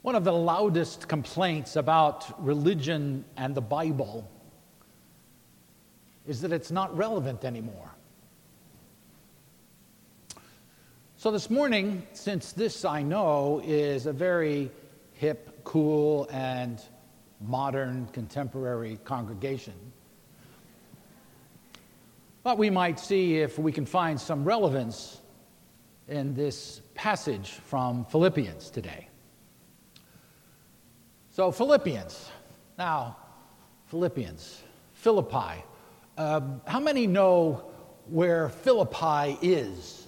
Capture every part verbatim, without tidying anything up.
One of the loudest complaints about religion and the Bible is that it's not relevant anymore. So this morning, since this I know is a very hip, cool, and modern contemporary congregation, thought we might see if we can find some relevance in this passage from Philippians today. So Philippians, now Philippians, Philippi. Uh, how many know where Philippi is?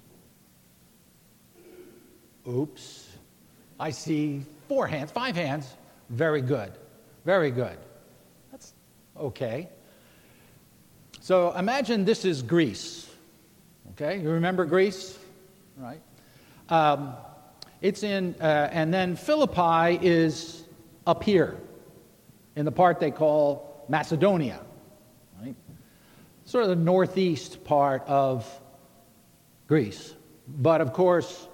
Oops. I see four hands, five hands. Very good. Very good. That's okay. So imagine this is Greece. Okay, you remember Greece? Right? Um, it's in, uh, and then Philippi is up here in the part they call Macedonia, right? Sort of the northeast part of Greece. But of course,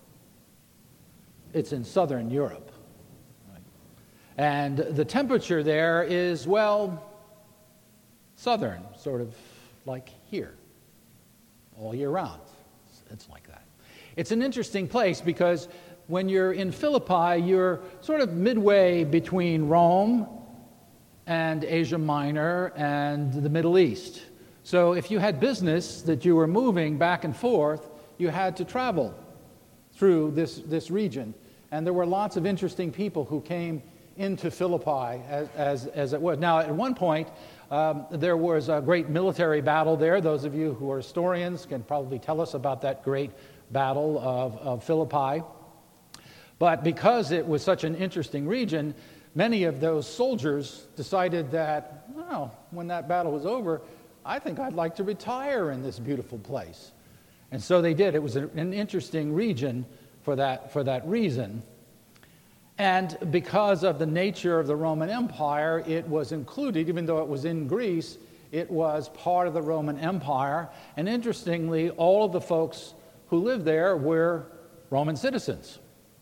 it's in southern Europe. Right? And the temperature there is, well, southern, sort of like here, all year round. It's like that. It's an interesting place because when you're in Philippi, you're sort of midway between Rome and Asia Minor and the Middle East. So if you had business that you were moving back and forth, you had to travel through this, this region. And there were lots of interesting people who came into Philippi as, as, as it was. Now, at one point, um, there was a great military battle there. Those of you who are historians can probably tell us about that great battle of, of Philippi. But because it was such an interesting region, many of those soldiers decided that, well, when that battle was over, I think I'd like to retire in this beautiful place. And so they did. It was an interesting region for that, for that reason. And because of the nature of the Roman Empire, it was included, even though it was in Greece, it was part of the Roman Empire. And interestingly, all of the folks who lived there were Roman citizens.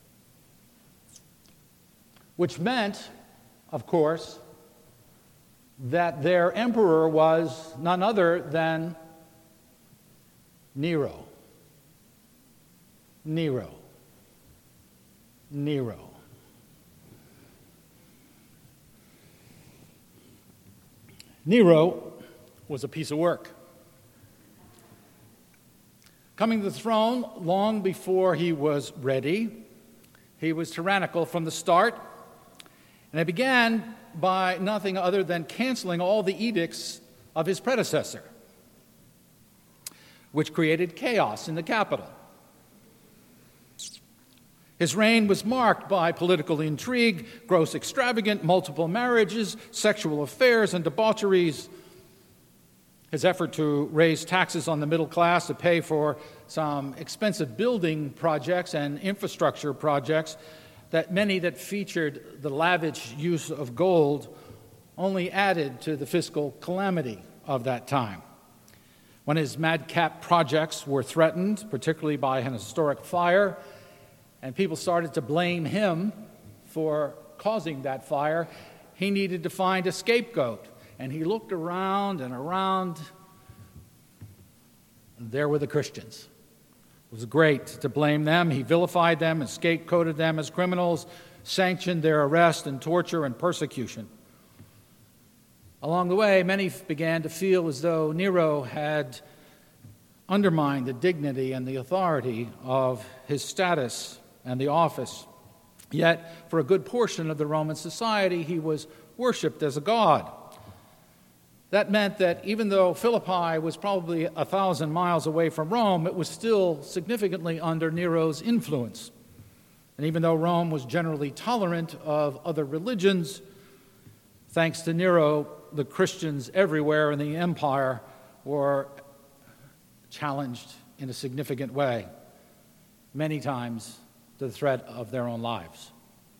Which meant, of course, that their emperor was none other than Nero. Nero. Nero. Nero was a piece of work. Coming to the throne long before he was ready, he was tyrannical from the start. And it began by nothing other than canceling all the edicts of his predecessor, which created chaos in the capital. His reign was marked by political intrigue, gross extravagance, multiple marriages, sexual affairs, and debaucheries. His effort to raise taxes on the middle class to pay for some expensive building projects and infrastructure projects that many that featured the lavish use of gold only added to the fiscal calamity of that time. When his madcap projects were threatened, particularly by an historic fire, and people started to blame him for causing that fire, he needed to find a scapegoat. And he looked around and around, and there were the Christians. It was great to blame them. He vilified them and scapegoated them as criminals, sanctioned their arrest and torture and persecution. Along the way, many began to feel as though Nero had undermined the dignity and the authority of his status and the office. Yet, for a good portion of the Roman society, he was worshipped as a god. That meant that even though Philippi was probably a thousand miles away from Rome, it was still significantly under Nero's influence. And even though Rome was generally tolerant of other religions, thanks to Nero, the Christians everywhere in the empire were challenged in a significant way, many times to the threat of their own lives.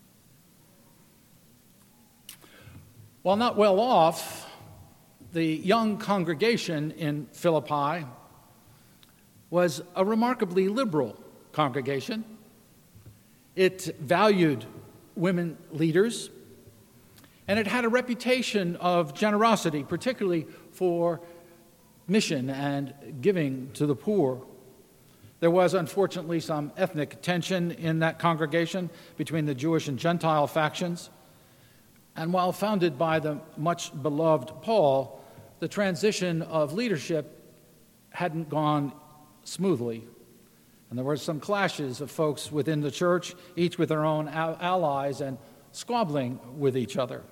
While not well off, the young congregation in Philippi was a remarkably liberal congregation. It valued women leaders, and it had a reputation of generosity, particularly for mission and giving to the poor. There was, unfortunately, some ethnic tension in that congregation between the Jewish and Gentile factions. And while founded by the much beloved Paul, the transition of leadership hadn't gone smoothly. And there were some clashes of folks within the church, each with their own al- allies and squabbling with each other.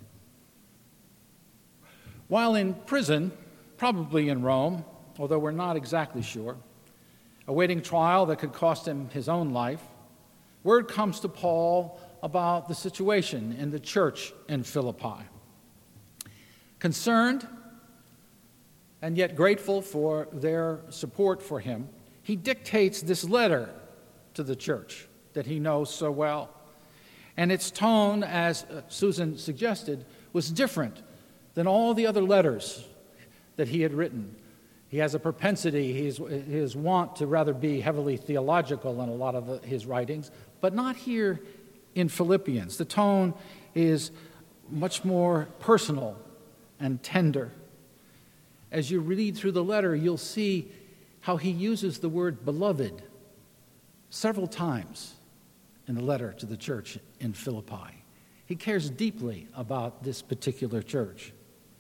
While in prison, probably in Rome, although we're not exactly sure, awaiting trial that could cost him his own life, word comes to Paul about the situation in the church in Philippi. Concerned and yet grateful for their support for him, he dictates this letter to the church that he knows so well. And its tone, as Susan suggested, was different than all the other letters that he had written. He has a propensity, he is, he is wont to rather be heavily theological in a lot of the, his writings, but not here in Philippians. The tone is much more personal and tender. As you read through the letter, you'll see how he uses the word beloved several times in the letter to the church in Philippi. He cares deeply about this particular church.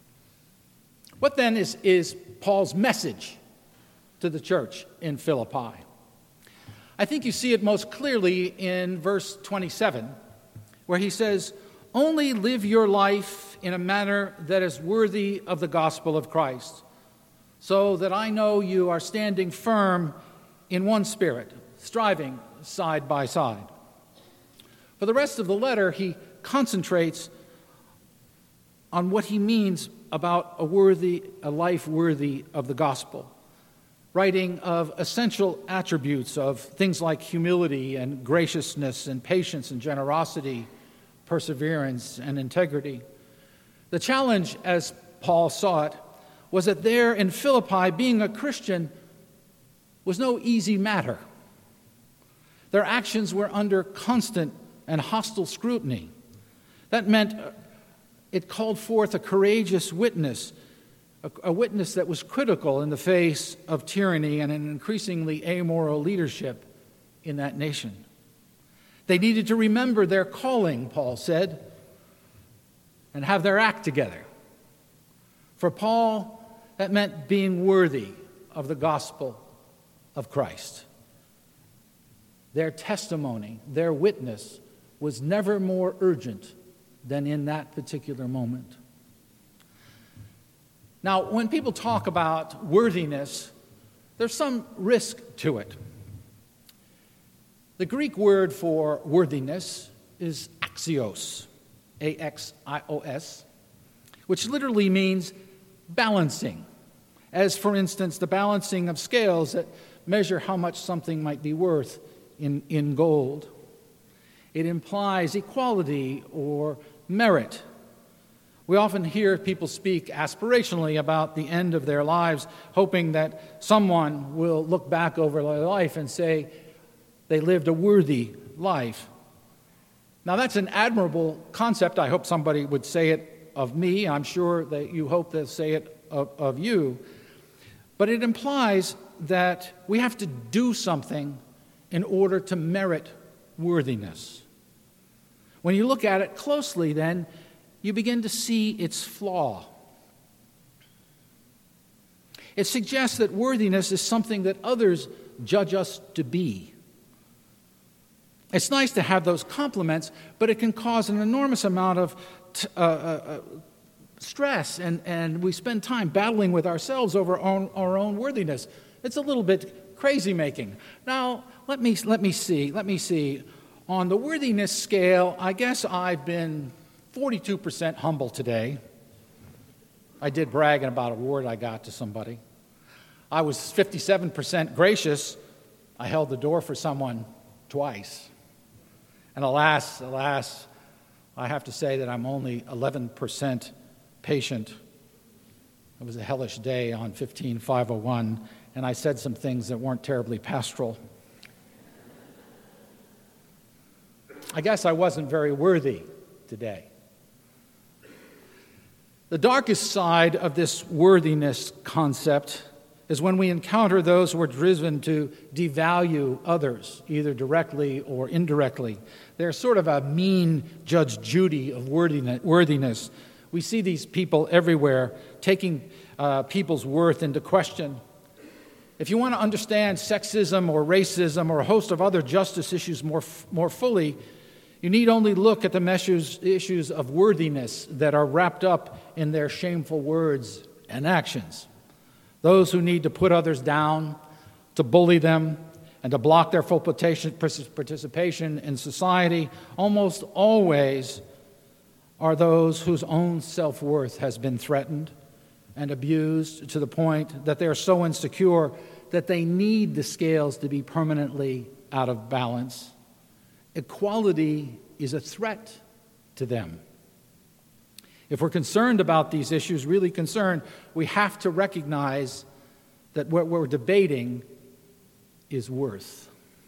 What then is, is Paul's message to the church in Philippi? I think you see it most clearly in verse twenty-seven, where he says, "Only live your life in a manner that is worthy of the gospel of Christ, so that I know you are standing firm in one spirit, striving side by side." For the rest of the letter, he concentrates on what he means about a worthy, a life worthy of the gospel, writing of essential attributes of things like humility and graciousness and patience and generosity, perseverance and integrity. The challenge, as Paul saw it, was that there in Philippi, being a Christian was no easy matter. Their actions were under constant and hostile scrutiny. That meant it called forth a courageous witness, a, a witness that was critical in the face of tyranny and an increasingly amoral leadership in that nation. They needed to remember their calling, Paul said, and have their act together. For Paul, that meant being worthy of the gospel of Christ. Their testimony, their witness, was never more urgent than in that particular moment. Now, when people talk about worthiness, there's some risk to it. The Greek word for worthiness is axios, A X I O S, which literally means balancing, as, for instance, the balancing of scales that measure how much something might be worth in, in gold. It implies equality or merit. We often hear people speak aspirationally about the end of their lives, hoping that someone will look back over their life and say they lived a worthy life. Now, that's an admirable concept. I hope somebody would say it of me. I'm sure that you hope they'll say it of, of you. But it implies that we have to do something in order to merit worthiness. When you look at it closely, then, you begin to see its flaw. It suggests that worthiness is something that others judge us to be. It's nice to have those compliments, but it can cause an enormous amount of t- uh, uh, stress, and, and we spend time battling with ourselves over our own, our own worthiness. It's a little bit crazy-making. Now, let me let me see. Let me see. On the worthiness scale, I guess I've been forty-two percent humble today. I did brag about a award I got to somebody. I was fifty-seven percent gracious. I held the door for someone twice. And alas, alas, I have to say that I'm only eleven percent patient. It was a hellish day on fifteen five oh one, and I said some things that weren't terribly pastoral. I guess I wasn't very worthy today. The darkest side of this worthiness concept is when we encounter those who are driven to devalue others, either directly or indirectly. They're sort of a mean Judge Judy of worthiness. We see these people everywhere taking uh, people's worth into question. If you want to understand sexism or racism or a host of other justice issues more, more fully, you need only look at the measures, issues of worthiness that are wrapped up in their shameful words and actions. Those who need to put others down, to bully them, and to block their full participation in society almost always are those whose own self-worth has been threatened and abused to the point that they are so insecure that they need the scales to be permanently out of balance. Equality is a threat to them. If we're concerned about these issues, really concerned, we have to recognize that what we're debating is worth.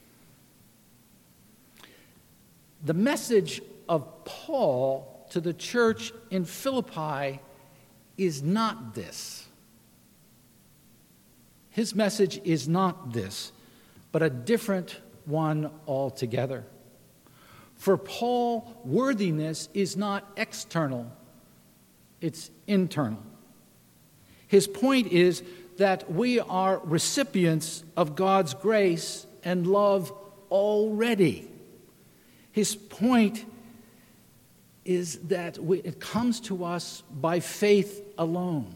The message of Paul to the church in Philippi is not this. His message is not this, but a different one altogether. For Paul, worthiness is not external, it's internal. His point is that we are recipients of God's grace and love already. His point is that we, it comes to us by faith alone.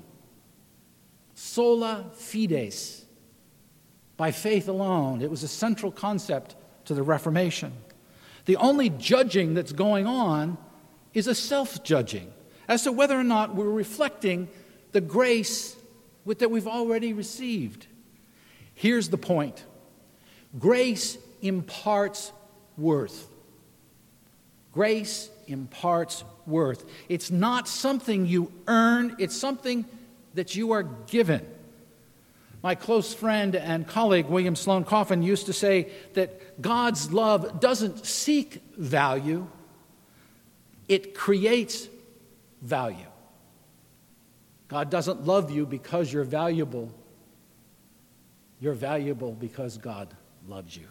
Sola fides, by faith alone. It was a central concept to the Reformation. The only judging that's going on is a self-judging as to whether or not we're reflecting the grace with that we've already received. Here's the point. Grace imparts worth. Grace imparts worth. It's not something you earn, it's something that you are given. My close friend and colleague, William Sloane Coffin, used to say that God's love doesn't seek value, it creates value. God doesn't love you because you're valuable. You're valuable because God loves you.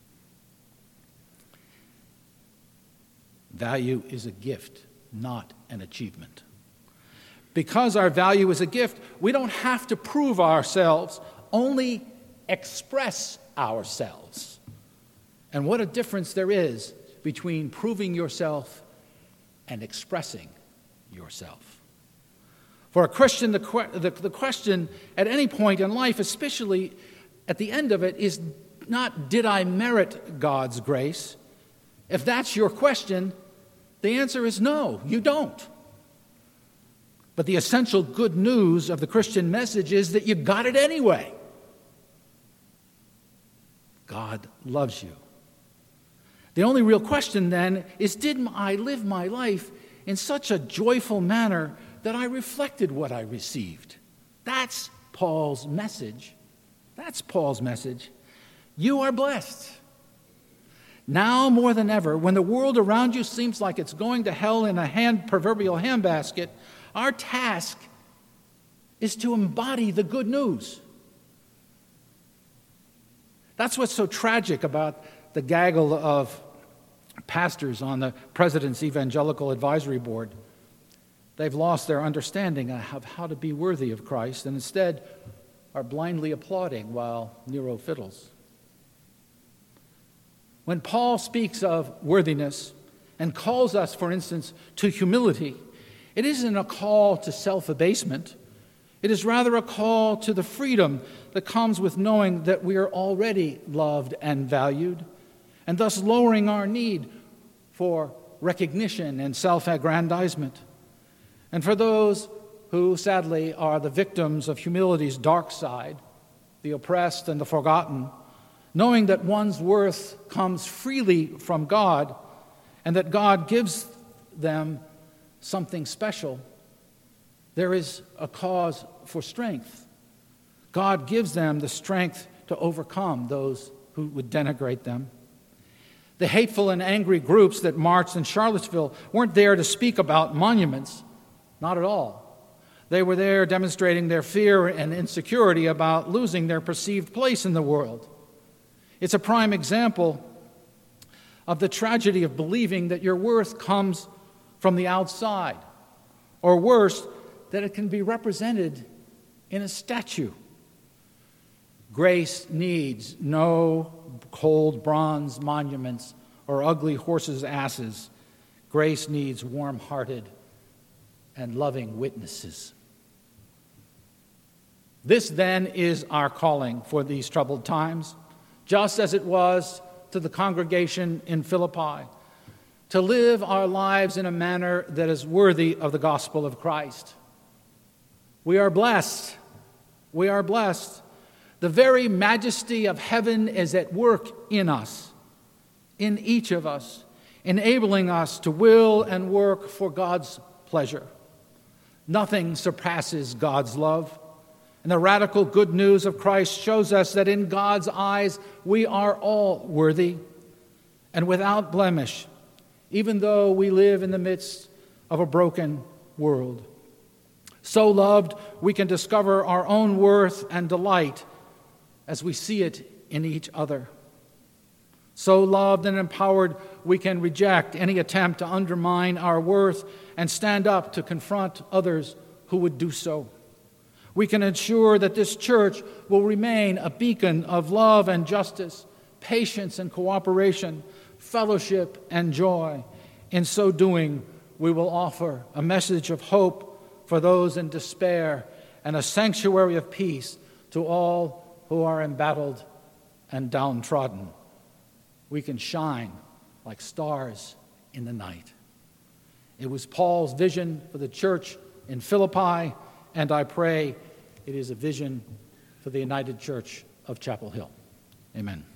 Value is a gift, not an achievement. Because our value is a gift, we don't have to prove ourselves, only express ourselves. And what a difference there is between proving yourself and expressing yourself. For a Christian, the, que- the, the question at any point in life, especially at the end of it, is not, did I merit God's grace? If that's your question, the answer is no, you don't. But the essential good news of the Christian message is that you got it anyway. God loves you. The only real question then is, did I live my life in such a joyful manner that I reflected what I received? That's Paul's message. That's Paul's message. You are blessed. Now more than ever, when the world around you seems like it's going to hell in a hand, proverbial handbasket, our task is to embody the good news. That's what's so tragic about the gaggle of pastors on the President's Evangelical Advisory Board. They've lost their understanding of how to be worthy of Christ and instead are blindly applauding while Nero fiddles. When Paul speaks of worthiness and calls us, for instance, to humility, it isn't a call to self-abasement. It is rather a call to the freedom that comes with knowing that we are already loved and valued, and thus lowering our need for recognition and self-aggrandizement. And for those who, sadly, are the victims of humility's dark side, the oppressed and the forgotten, knowing that one's worth comes freely from God and that God gives them something special, there is a cause for strength. God gives them the strength to overcome those who would denigrate them. The hateful and angry groups that marched in Charlottesville weren't there to speak about monuments, not at all. They were there demonstrating their fear and insecurity about losing their perceived place in the world. It's a prime example of the tragedy of believing that your worth comes from the outside, or worse, that it can be represented in a statue. Grace needs no cold bronze monuments or ugly horses' asses. Grace needs warm-hearted and loving witnesses. This, then, is our calling for these troubled times, just as it was to the congregation in Philippi, to live our lives in a manner that is worthy of the gospel of Christ. We are blessed. We are blessed. The very majesty of heaven is at work in us, in each of us, enabling us to will and work for God's pleasure. Nothing surpasses God's love. And the radical good news of Christ shows us that in God's eyes we are all worthy and without blemish, even though we live in the midst of a broken world. So loved, we can discover our own worth and delight as we see it in each other. So loved and empowered, we can reject any attempt to undermine our worth and stand up to confront others who would do so. We can ensure that this church will remain a beacon of love and justice, patience and cooperation, fellowship and joy. In so doing, we will offer a message of hope for those in despair and a sanctuary of peace to all who are embattled and downtrodden. We can shine like stars in the night. It was Paul's vision for the church in Philippi, and I pray it is a vision for the United Church of Chapel Hill. Amen.